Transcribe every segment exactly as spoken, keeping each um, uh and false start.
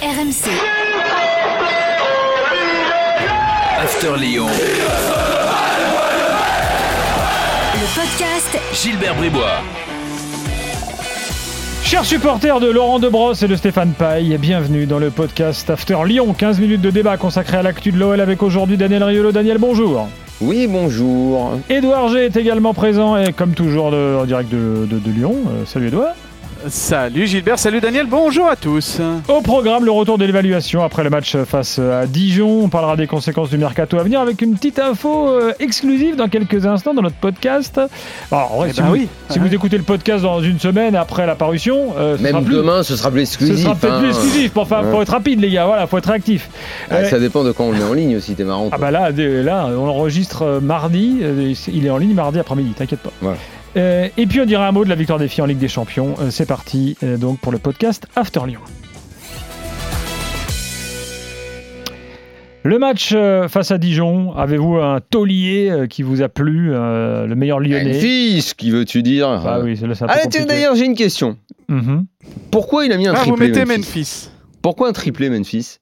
R M C. After Lyon. Le podcast Gilbert Bribois. Chers supporters de Laurent Debrosse et de Stéphane Paille, bienvenue dans le podcast After Lyon. quinze minutes de débat consacré à l'actu de l'O L avec aujourd'hui Daniel Riolo. Daniel, bonjour. Oui, bonjour. Édouard G est également présent et comme toujours de, en direct de, de, de Lyon. Euh, salut Édouard. Salut Gilbert, salut Daniel, bonjour à tous. Au programme, le retour de l'évaluation après le match face à Dijon. On parlera des conséquences du mercato à venir avec une petite info euh, exclusive dans quelques instants dans notre podcast. Alors, en vrai, eh si, ben vous, oui. si vous écoutez le podcast dans une semaine après la parution, euh, ce Même sera plus, demain, ce sera plus exclusif. ce sera peut-être hein. plus exclusif. Pour, enfin, Ouais. faut être rapide, les gars. Voilà, faut être réactif. Ah, Euh, ça dépend de quand on le met en ligne aussi, t'es marrant. Ah toi. bah là, dès- là, on enregistre mardi. euh, Il est en ligne mardi après-midi. T'inquiète pas. Voilà. Euh, et puis on dira un mot de la victoire des filles en Ligue des Champions. Euh, c'est parti euh, donc pour le podcast After Lyon. Le match euh, face à Dijon, avez-vous un taulier euh, qui vous a plu, euh, le meilleur lyonnais? Memphis, qui veux-tu dire Ah oui, c'est là, c'est un peu Ah, tiens, compliqué. d'ailleurs, j'ai une question. Mhm. Pourquoi il a mis un Ah, vous triplé mettez Memphis, Memphis. Pourquoi un triplé Memphis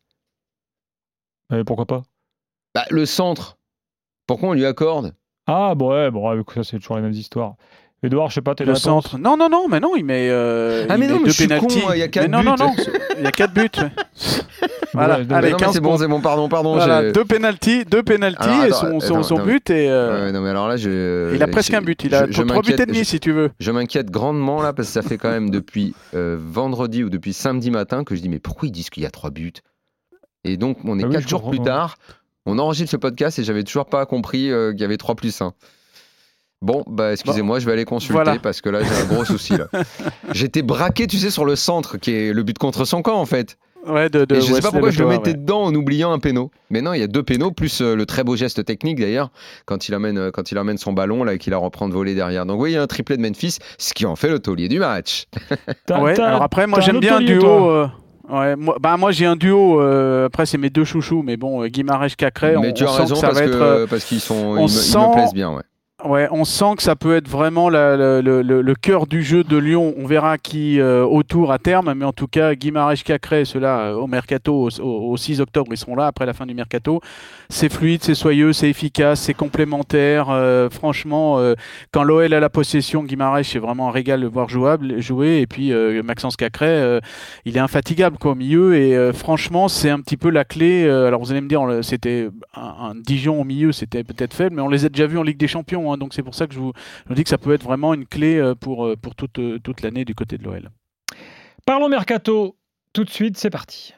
Euh, pourquoi pas? Bah, le centre. Pourquoi on lui accorde Ah bon, ouais, bon, ouais, ça c'est toujours les mêmes histoires. Edouard, je sais pas, t'es Le la réponse. centre. Non, non, non, mais non, il met, euh, Ah, il mais met non, mais deux je suis con, pénaltys. moi, il y a quatre Mais non, non, buts. non, il y a quatre buts. ouais. Voilà, Ouais, Bah allez, non, mais quinze c'est bon, points. c'est bon, pardon, pardon. Voilà, j'ai- deux pénaltys, deux pénaltys Alors, et attends, son, son, attends, son non, but est. euh, Ouais, non, mais alors là, je... il a presque j'ai- un but. Il a je- je trois buts et m'inquiète- demi, je- si tu veux. Je m'inquiète grandement là parce que ça fait quand même depuis euh, vendredi ou depuis samedi matin que je dis mais pourquoi ils disent qu'il y a trois buts? Et donc on est Ah oui, quatre je jours comprends. plus tard, on enregistre ce podcast et j'avais toujours pas compris euh, qu'il y avait trois plus un. Bon, bah excusez-moi, je vais aller consulter Voilà. parce que là j'ai un gros souci là. J'étais braqué, tu sais, sur le centre qui est le but contre son camp en fait. Ouais, de, de Et je sais pas Wesley pourquoi je le Letour, mettais ouais. dedans en oubliant un péno. Mais non, il y a deux pénaux plus euh, le très beau geste technique d'ailleurs quand il amène euh, quand il amène son ballon là et qu'il la reprend de voler derrière. Donc oui, il y a un triplé de Memphis, ce qui en fait le taulier du match. T'as- Ouais, t'as- alors après, moi t'as un j'aime autre bien un taulier, duo. toi. euh, Ouais, moi, bah moi j'ai un duo. euh, après c'est mes deux chouchous, mais bon, euh, Guimarães Cacré. Mais on, tu as on sent raison que ça parce va que être. euh, parce qu'ils sont on ils, me, ils sent- me plaisent bien, ouais. Ouais, on sent que ça peut être vraiment la- la- le, le- le cœur du jeu de Lyon. On verra qui euh, autour à terme, mais en tout cas, Guimarães Cacré, ceux-là euh, au mercato, au, au- au six octobre, ils seront là après la fin du mercato. C'est fluide, c'est soyeux, c'est efficace, c'est complémentaire. Euh, franchement, euh, quand l'O L a la possession, Guimarães, c'est vraiment un régal de voir jouable, jouer. Et puis euh, Maxence Cacré, euh, il est infatigable quoi, au milieu. Et euh, franchement, c'est un petit peu la clé. Euh, alors vous allez me dire, on- c'était un, un Dijon au milieu, c'était peut-être faible, mais on les a déjà vus en Ligue des Champions. hein. Donc c'est pour ça que je vous, je vous dis que ça peut être vraiment une clé euh, pour, euh, pour toute, euh, toute l'année du côté de l'O L. Parlons mercato tout de suite, c'est parti.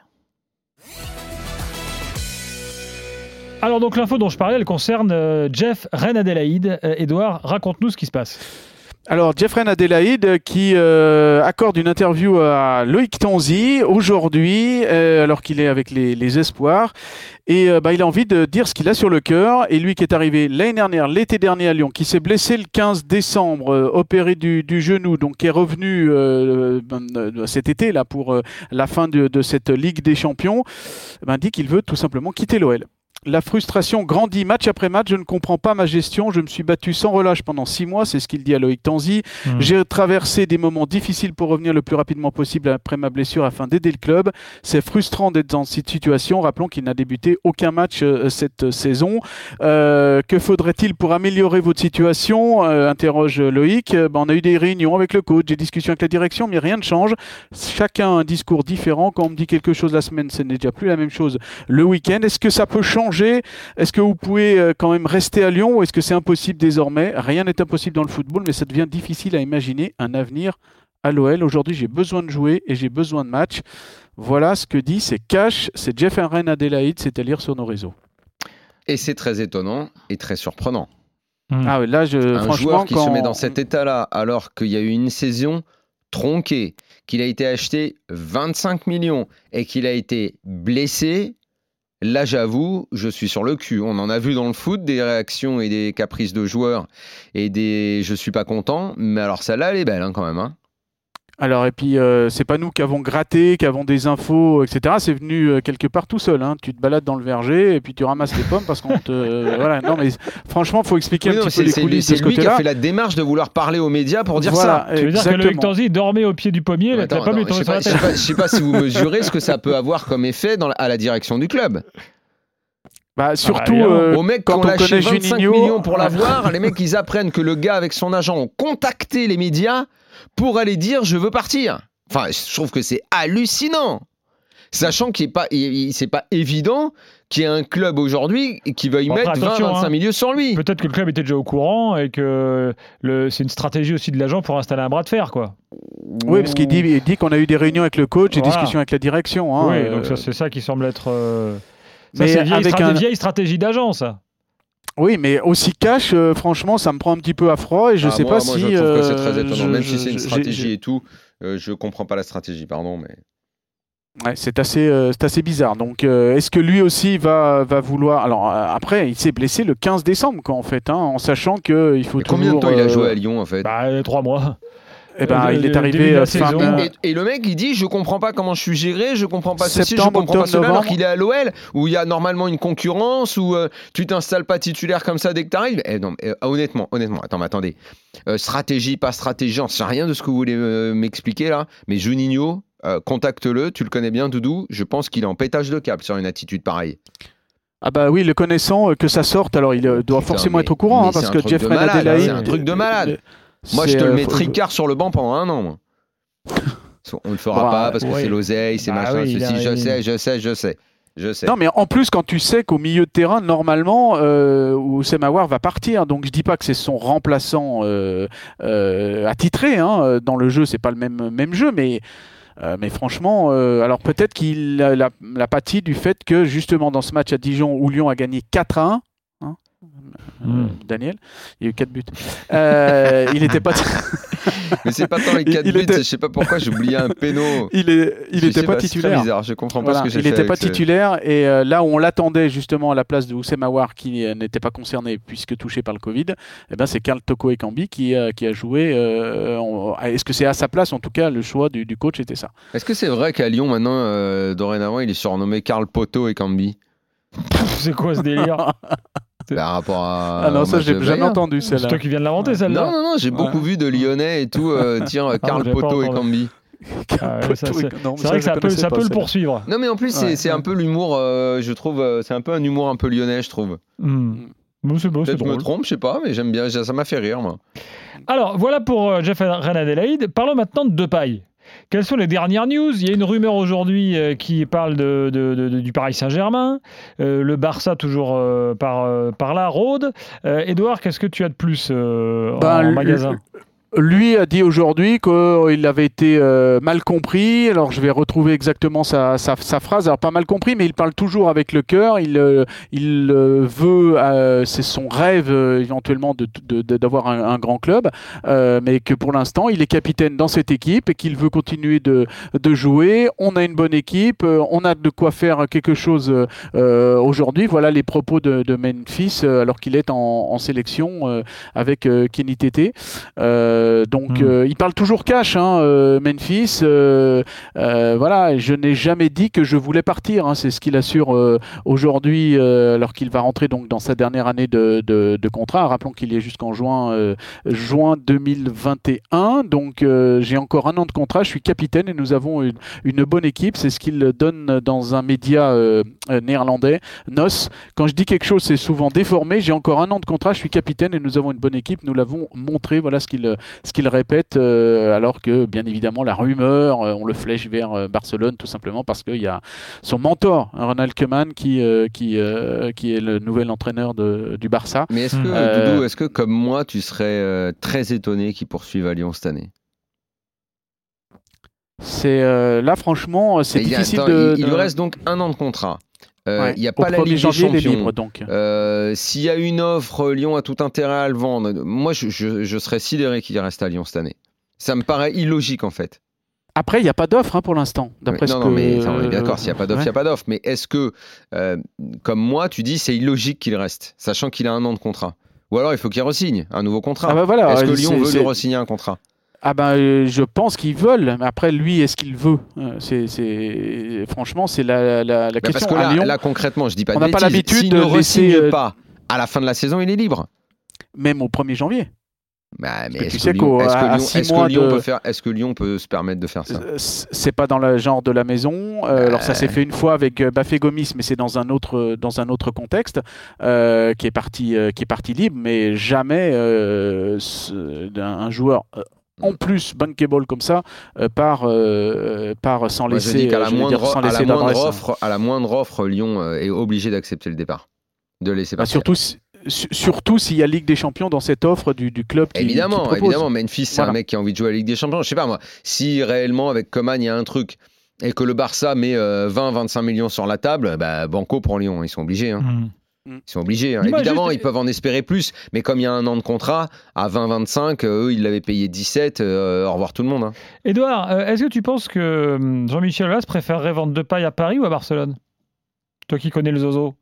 Alors donc l'info dont je parlais, elle concerne euh, Jeff Reine-Adélaïde. Euh, Edouard, raconte-nous ce qui se passe. Alors, Jeffrey Adélaïde qui euh, accorde une interview à Loïc Tanzi aujourd'hui, euh, alors qu'il est avec les, les Espoirs. Et euh, bah, il a envie de dire ce qu'il a sur le cœur. Et lui qui est arrivé l'année dernière, l'été dernier à Lyon, qui s'est blessé le quinze décembre, euh, opéré du, du genou, donc qui est revenu euh, euh, cet été là pour euh, la fin de, de cette Ligue des Champions, ben, dit qu'il veut tout simplement quitter l'O L. La frustration grandit match après match. Je ne comprends pas ma gestion. Je me suis battu sans relâche pendant six mois. C'est ce qu'il dit à Loïc Tanzi. Mmh. J'ai traversé des moments difficiles pour revenir le plus rapidement possible après ma blessure afin d'aider le club. C'est frustrant d'être dans cette situation. Rappelons qu'il n'a débuté aucun match euh, cette saison. Euh, que faudrait-il pour améliorer votre situation euh, interroge Loïc. Euh, ben, on a eu des réunions avec le coach, des discussions avec la direction, mais rien ne change. Chacun a un discours différent. Quand on me dit quelque chose la semaine, ce n'est déjà plus la même chose le week-end. Est-ce que ça peut changer ? Est-ce que vous pouvez euh, quand même rester à Lyon ou est-ce que c'est impossible désormais? Rien n'est impossible dans le football, mais ça devient difficile à imaginer un avenir à l'O L. Aujourd'hui, j'ai besoin de jouer et j'ai besoin de matchs. Voilà ce que dit, c'est cash, c'est Jeff Reine-Adélaïde, c'est à lire sur nos réseaux. Et c'est très étonnant et très surprenant. Mmh. Ah ouais, là, je, Un franchement, joueur qui quand... se met dans cet état-là alors qu'il y a eu une saison tronquée, qu'il a été acheté vingt-cinq millions et qu'il a été blessé. Là, j'avoue, je suis sur le cul. On en a vu dans le foot des réactions et des caprices de joueurs et des « je suis pas content », mais alors celle-là, elle est belle hein, quand même. Hein. Alors, et puis, euh, c'est pas nous qui avons gratté, qui avons des infos, et cetera. C'est venu euh, quelque part tout seul. Hein. Tu te balades dans le verger et puis tu ramasses les pommes parce qu'on te. Euh, voilà. Non, mais franchement, il faut expliquer Oui, un non, petit peu les c'est, coulisses c'est de ce lui qui côté-là. a fait la démarche de vouloir parler aux médias pour dire voilà, ça. Tu veux dire que exactement. Loïc Tanzi dormait au pied du pommier, il Attends, n'avait pas attends, lui je tomber sais sur pas, la je sais tête. pas- je sais pas si vous mesurez ce que ça peut avoir comme effet dans la- à la direction du club. Bah, surtout évidemment. euh, Aux mecs qui quand ont on lâché connaît vingt-cinq Juninho, millions pour l'avoir, les mecs ils apprennent que le gars avec son agent ont contacté les médias pour aller dire je veux partir. Enfin, je trouve que c'est hallucinant. Sachant qu'il n'est pas, il, il- c'est pas évident qu'il y ait un club aujourd'hui qui veuille Bon, après, mettre vingt à attention, vingt-cinq hein. millions sur lui. Peut-être que le club était déjà au courant et que le, c'est une stratégie aussi de l'agent pour installer un bras de fer, quoi. oui, parce qu'il dit, il dit qu'on a eu des réunions avec le coach et Voilà. discussions avec la direction. Hein, oui, euh, donc ça, c'est ça qui semble être. euh, Ça, Mais c'est vieille, avec stra- un- vieille stratégie d'agent, ça. Oui, mais aussi cash, euh, franchement, ça me prend un petit peu à froid et je Ah, sais moi, pas moi, si. je trouve que c'est très euh, étonnant. je- Même si c'est une je- stratégie j'ai- et tout, euh, je comprends pas la stratégie, pardon. Mais... Ouais, c'est assez, euh, c'est assez bizarre. Donc, euh, est-ce que lui aussi va, va vouloir. Alors, euh, après, il s'est blessé le quinze décembre, quoi, en fait, hein, en sachant qu'il faut Mais toujours. combien de temps il a euh, joué à Lyon en fait? Bah, euh, trois mois. eh ben, Euh, il le- est le arrivé début de la euh, fin saison. de- Et, et le mec il dit je comprends pas comment je suis géré, je comprends pas ceci, je Septembre, comprends pas octobre, cela, alors novembre. qu'il est à l'O L où il y a normalement une concurrence où euh, tu t'installes pas titulaire comme ça dès que t'arrives. Eh non, eh, honnêtement, honnêtement, attends, mais attendez, Euh, stratégie, pas stratégie, j'en sais rien de ce que vous voulez euh, m'expliquer là. Mais Juninho, euh, contacte-le, tu le connais bien, Doudou. Je pense qu'il est en pétage de câble sur une attitude pareille. Ah, bah oui, le connaissant, euh, que ça sorte, alors il euh, doit Putain, forcément mais- être au courant, mais hein, c'est parce un que truc de Jeffrey malade, Adelaide. c'est un truc de malade. Moi, je c'est, te le euh, mets faut- tricard sur le banc pendant un an, moi. On le fera Bah, pas parce que oui. c'est l'oseille, c'est Bah machin, oui, il ceci, a- je il- sais, je sais, je sais. Je sais. Non, mais en plus, quand tu sais qu'au milieu de terrain, normalement, euh, Oussem Aouar va partir. Donc, je dis pas que c'est son remplaçant euh, euh, attitré. Hein. Dans le jeu, c'est pas le même, même jeu, mais. Euh, mais franchement, euh, alors peut-être qu'il a, la, la pâtit du fait que justement dans ce match à Dijon où Lyon a gagné quatre à un, hein, euh, Mm. Daniel, il y a eu quatre buts. Euh, il n'était pas, Mais c'est pas tant les Il- quatre il buts, était- je sais pas pourquoi j'ai oublié un péno. il est, il Je était sais pas C'est très titulaire. bizarre, je comprends pas Voilà, ce que j'ai il fait. n'était pas avec ce- titulaire et euh, là où on l'attendait justement à la place de Oussem Aouar qui euh, n'était pas concerné puisque touché par le Covid, eh ben c'est Karl Toko Ekambi qui, euh, qui a joué. euh, en- Est-ce que c'est à sa place? En tout cas, le choix du, du coach était ça. Est-ce que c'est vrai qu'à Lyon, maintenant, euh, dorénavant, il est surnommé Karl Poto et Cambi C'est quoi ce délire? par rapport à. Ah non, au ça match j'ai de jamais Bayern. entendu C'est celle-là. toi qui viens de l'inventer, celle-là. Non, non, non, j'ai beaucoup vu de Lyonnais et tout. euh, tiens, Ah, Karl j'avais pas Poto et entendu. Cambi. Ah ouais, ça, c'est Non, mais c'est vrai que je ça peut, connaissais ça pas, peut le celle-là. poursuivre. Non, mais en plus, c'est Ouais, c'est ouais. un peu l'humour, euh, je trouve, euh, c'est un peu un humour un peu lyonnais, je trouve. Hmm. Bon, c'est beau, c'est Peut-être je me drôle. trompe, je sais pas, mais j'aime bien, ça m'a fait rire, moi. Alors, voilà pour euh, Jeff Adelaide. Parlons maintenant de Depay. Quelles sont les dernières news? Il y a une rumeur aujourd'hui euh, qui parle de, de- de- de- du Paris Saint-Germain, euh, le Barça toujours euh, par, euh, par là, rôde. Euh, Edouard, qu'est-ce que tu as de plus euh, en, Ben, en le- magasin? Lui a dit aujourd'hui qu'il avait été euh, mal compris. Alors je vais retrouver exactement sa, sa, sa phrase. Alors pas mal compris, mais il parle toujours avec le cœur. Il, euh, il euh, veut, euh, c'est son rêve euh, éventuellement de, de, de- d'avoir un, un grand club, euh, mais que pour l'instant il est capitaine dans cette équipe et qu'il veut continuer de, de jouer. On a une bonne équipe, euh, on a de quoi faire quelque chose euh, aujourd'hui. Voilà les propos de, de Memphis euh, alors qu'il est en, en sélection euh, avec euh, Kenny Tété. Euh, donc Mm. euh, il parle toujours cash, hein, euh, Memphis. Euh, euh, voilà, je n'ai jamais dit que je voulais partir. Hein, c'est ce qu'il assure euh, aujourd'hui, euh, alors qu'il va rentrer donc dans sa dernière année de, de, de contrat. Rappelons qu'il y est jusqu'en juin, euh, juin deux mille vingt et un. Donc euh, j'ai encore un an de contrat. Je suis capitaine et nous avons une, une bonne équipe. C'est ce qu'il donne dans un média euh, euh, néerlandais, N O S. Quand je dis quelque chose, c'est souvent déformé. J'ai encore un an de contrat. Je suis capitaine et nous avons une bonne équipe. Nous l'avons montré. Voilà ce qu'il ce qu'il répète, euh, alors que bien évidemment la rumeur, euh, on le flèche vers euh, Barcelone tout simplement parce qu'il y a son mentor, hein, Ronald Koeman, qui, euh, qui, euh, qui est le nouvel entraîneur de, du Barça. Mais est-ce que, Euh, Doudou, est-ce que comme moi, tu serais euh, très étonné qu'il poursuive à Lyon cette année? C'est euh, là franchement, c'est Et il y a- difficile attends, de. il, il de- lui reste donc un an de contrat. Euh, Ouais. Il n'y a Au pas la premier Ligue des janvier, il est Champions. libre donc. Euh, S'il y a une offre, Lyon a tout intérêt à le vendre. Moi, je, je, je serais sidéré qu'il reste à Lyon cette année. Ça me paraît illogique en fait. Après, il n'y a pas d'offre hein, pour l'instant. D'après Ouais, ce non, que, non, mais ça, on est d'accord, s'il n'y a pas d'offre, il n'y ouais. a pas d'offre. Mais est-ce que, euh, comme moi, tu dis c'est illogique qu'il reste, sachant qu'il a un an de contrat? Ou alors il faut qu'il re-signe un nouveau contrat. Ah bah voilà, est-ce que euh, Lyon c'est- veut c'est- lui re-signer un contrat? Ah ben, euh, je pense qu'ils veulent. Mais après, lui, est-ce qu'il veut euh, c'est, c'est... Franchement, c'est la, la, la bah question. Parce que là, à Lyon, là, concrètement, je dis pas de on n'a pas bêtises. l'habitude S'il de ne laisser, re-signe euh, pas à la fin de la saison, il est libre. même au premier janvier. Bah, mais que est-ce tu que sais Lyon, qu'au- est-ce que à Lyon, six est-ce que mois Lyon de- peut faire, est-ce que Lyon peut se permettre de faire ça? Euh, C'est pas dans le genre de la maison. Euh, alors ça s'est fait une fois avec euh, Bafé Gomis, mais c'est dans un autre dans un autre contexte euh, qui est parti euh, qui est parti libre, mais jamais euh, ce- d'un- un joueur euh, en plus bankable comme ça euh, part euh, part sans Moi, je laisser dis qu'à euh, la je veux moindre, dire, sans à la laisser moindre d'adresse. offre, à la moindre offre, Lyon euh, est obligé d'accepter le départ, de le laisser Bah, partir. surtout si- su- surtout s'il y a Ligue des Champions dans cette offre du, du club qui, Évidemment, qui propose. évidemment, Memphis, c'est Voilà. un mec qui a envie de jouer à la Ligue des Champions. Je sais pas moi, si réellement avec Coman il y a un truc et que le Barça met euh, vingt à vingt-cinq millions sur la table, bah, banco pour Lyon, ils sont obligés. Hein. Mm. Ils sont obligés. Hein. Dis-moi Évidemment, juste- ils peuvent en espérer plus, mais comme il y a un an de contrat, à vingt à vingt-cinq, euh, eux, ils l'avaient payé dix-sept, euh, au revoir tout le monde. Hein. Édouard, euh, est-ce que tu penses que hum, Jean-Michel Aulas préférerait vendre Depay à Paris ou à Barcelone? Toi qui connais le zozo.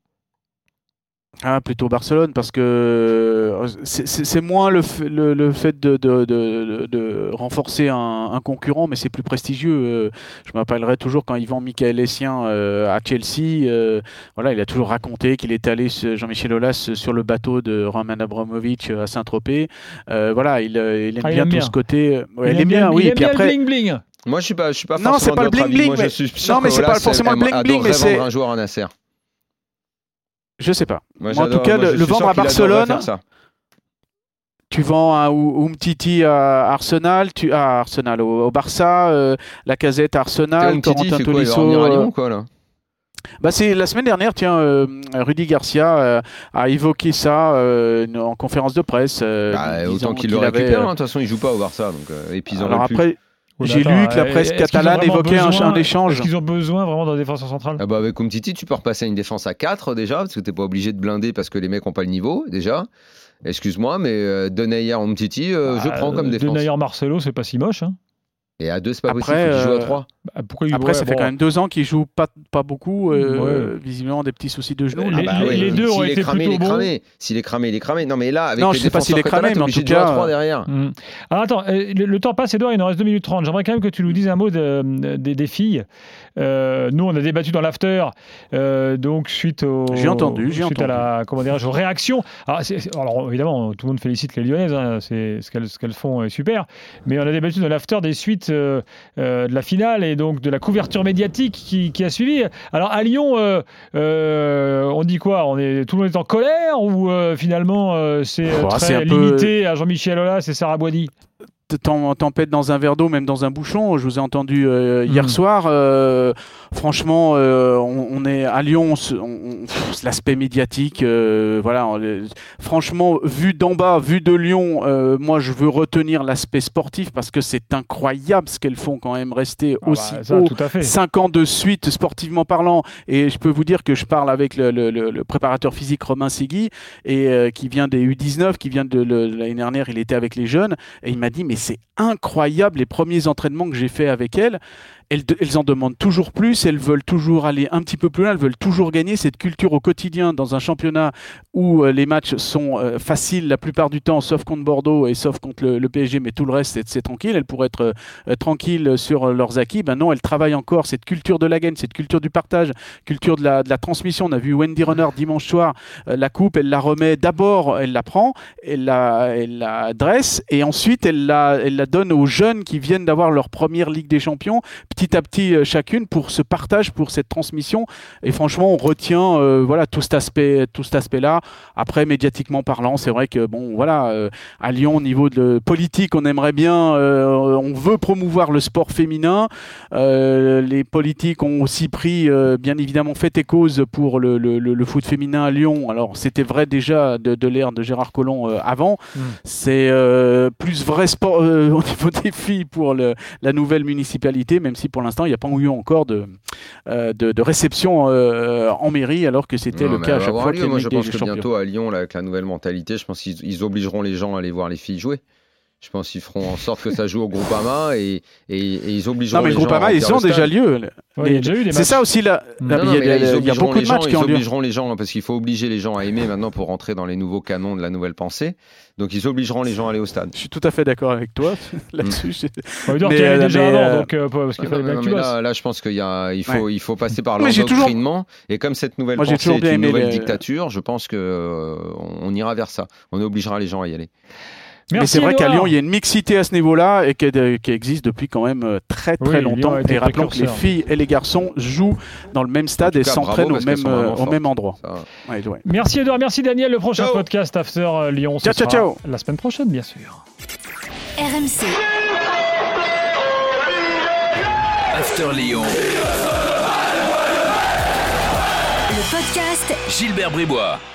Ah, plutôt Barcelone, parce que euh, c'est, c'est, c'est moins le, f- le, le fait de, de, de, de renforcer un, un concurrent, mais c'est plus prestigieux. Euh, je me rappellerai toujours quand il vend Michael Essien euh, à Chelsea. Euh, voilà, il a toujours raconté qu'il était allé, ce- Jean-Michel Aulas, sur le bateau de Roman Abramovich à Saint-Tropez. Euh, voilà, il, euh, il aime Ah, il bien aime tout bien. ce côté. euh, ouais, il, il aime bien, oui. il Et aime puis bien après, le bling bling. Moi, je suis pas, je suis pas Non, forcément c'est pas de le votre avis. bling-bling, Moi, je mais- suis sûr non, mais que c'est pas Aulas forcément le aime- bling-bling, mais adorerait c'est- vendre un joueur à Nasser. je sais pas. Moi, Moi, en j'adore- tout cas, moi, le, je le suis sûr vendre à qu'il adorerait Barcelone. faire ça. Tu vends un Ou- Umtiti à Arsenal, tu à Arsenal au, au Barça, euh, Lacazette à Arsenal, Umtiti, il Corentin fait quoi? Il va Tolisso. revenir à Lyon euh, ou quoi là? Bah c'est la semaine dernière, tiens, euh, Rudy Garcia euh, a évoqué ça euh, en conférence de presse. euh, Bah, disant autant qu'il qu'il le avait, récupère. euh, hein. De toute façon, il joue pas au Barça, donc euh, et puis ils en Alors veulent plus. après, Oh, j'ai attends, lu que la euh, presse est-ce qu'ils ont catalane vraiment évoquait un, besoin- un échange. Est-ce qu'ils ont besoin vraiment d'un défenseur central? Ah bah avec Umtiti, tu peux repasser à une défense à quatre déjà, parce que t'es pas obligé de blinder parce que les mecs ont pas le niveau déjà. Excuse-moi, mais euh, Denayer Umtiti, euh, je Bah, prends comme défense. Denayer Marcelo, c'est pas si moche. Hein. Et à deux, c'est pas Après, possible, faut qu'il joue à euh, trois. Bah, pourquoi il Après, ouais, ça fait bon. quand même deux ans qu'il joue pas, pas beaucoup, euh, Ouais. visiblement des petits soucis de genoux. Les- lui. Ah bah les- ouais, les deux ont s'il est été cramé, plutôt il est bons. cramé. S'il est cramé, il est cramé. Non mais là, avec Non, les je sais pas s'il défenseurs est cramé, catalans, t'es mais en obligé tout de jouer à cas, trois euh, derrière. Mm. Alors attends, euh, le, le temps passe, Edouard, il nous reste deux minutes trente. J'aimerais quand même que tu nous dises un mot de- de- des, des filles. Euh, nous, on a débattu dans l'after, euh, donc suite, au, J'ai entendu, j'ai suite à entendu. la, comment dirais-je, aux réactions. Alors, c'est- c'est- alors, évidemment, tout le monde félicite les Lyonnaises, hein, c'est, ce, qu'elles, ce qu'elles font est super. Mais on a débattu dans l'after des suites euh, euh, de la finale et donc de la couverture médiatique qui, qui a suivi. Alors à Lyon, euh, euh, on dit quoi? On est, tout le monde est en colère ou euh, finalement euh, c'est euh, Oh, très c'est un peu- limité à Jean-Michel Aulas et Sarah Boidi? T'em- Tempête dans un verre d'eau, même dans un bouchon. Je vous ai entendu euh, hier Mm. soir. euh, franchement, euh, on, on est à Lyon. on se- on- on- pff, l'aspect médiatique, euh, voilà. on- le- franchement, vu d'en bas, vu de Lyon, euh, moi, je veux retenir l'aspect sportif parce que c'est incroyable ce qu'elles font quand même rester Ah bah, aussi ça, haut. tout à fait. Cinq ans de suite, sportivement parlant. Et je peux vous dire que je parle avec le, le- le- le préparateur physique Romain Segui, et, euh, qui vient des U dix-neuf, qui vient de le- l'année dernière, il était avec les jeunes. Et il m'a dit, mais c'est incroyable les premiers entraînements que j'ai fait avec elles. Elles, de- elles en demandent toujours plus, elles veulent toujours aller un petit peu plus loin, elles veulent toujours gagner. Cette culture au quotidien dans un championnat où euh, les matchs sont euh, faciles la plupart du temps, sauf contre Bordeaux et sauf contre le, le P S G, mais tout le reste, c'est, c'est tranquille. Elles pourraient être euh, tranquilles sur euh, leurs acquis. Ben non, elles travaillent encore cette culture de la gagne, cette culture du partage, culture de la, de la transmission. On a vu Wendy Renard dimanche soir, euh, la coupe, elle la remet d'abord, elle la prend, elle la, elle la dresse et ensuite elle la, elle la donne aux jeunes qui viennent d'avoir leur première Ligue des Champions, petit à petit euh, chacune, pour ce partage, pour cette transmission. Et franchement, on retient euh, voilà, tout cet aspect, tout cet aspect-là. Après, médiatiquement parlant, c'est vrai que bon, voilà, euh, à Lyon, au niveau de politique, on aimerait bien, euh, on veut promouvoir le sport féminin. Euh, les politiques ont aussi pris, euh, bien évidemment, fait et cause pour le, le, le, le foot féminin à Lyon. Alors, c'était vrai déjà de, de l'ère de Gérard Collomb euh, avant. Mm. C'est euh, plus vrai sport euh, au niveau des filles pour le, la nouvelle municipalité, même si pour l'instant, il n'y a pas eu encore de, euh, de, de réception euh, en mairie, alors que c'était Non, le mais cas à elle va chaque avoir fois lieu. qu'il y a Moi, une je Ligue pense des que Champions. bientôt à Lyon, là, avec la nouvelle mentalité, je pense qu'ils ils obligeront les gens à aller voir les filles jouer. Je pense qu'ils feront en sorte que ça joue au Groupama et, et, et ils obligeront non, mais les le gens à Groupama, remplir ils ont le déjà stade. lieu. Ouais, il y a déjà eu des C'est matchs. ça aussi, là. Non, Là, non, il y a, mais là, des- ils il y a obligeront beaucoup de les matchs gens, qui ont ils lieu. obligeront les gens parce qu'il faut obliger les gens à aimer maintenant pour rentrer dans les nouveaux canons de la nouvelle pensée. Donc ils obligeront les gens à aller au stade. Je suis tout à fait d'accord avec toi là-dessus. j'ai- On va dire Mais, qu'il y avait euh, déjà mais, avant, euh, donc, euh, parce qu'il Non, fallait non, bien non, que tu mais bosses. là, là, je pense qu'il y a, il faut, il faut passer par Mais j'ai toujours- l'endoctrinement. Et comme cette nouvelle Moi, j'ai pensée toujours est bien une aimé nouvelle les- dictature, je pense que euh, on on ira vers ça. On obligera les gens à y aller. Mais Merci, c'est vrai qu'à Édouard. Lyon, il y a une mixité à ce niveau-là et qui, est- qui existe depuis quand même euh, très très Oui, longtemps. Lyon a été Et rappelons que les précurseur. filles et les garçons jouent dans le même stade En tout et cas, s'entraînent bravo, au parce qu'elles même, sont vraiment euh, au fortes. même endroit. Ça, Ouais, ouais. Merci Edouard, merci Daniel. Le prochain Ciao. podcast After euh, Lyon, ce Ciao, ciao, sera ciao. la semaine prochaine, bien sûr. R M C. After Lyon. Le podcast Gilbert Bribois.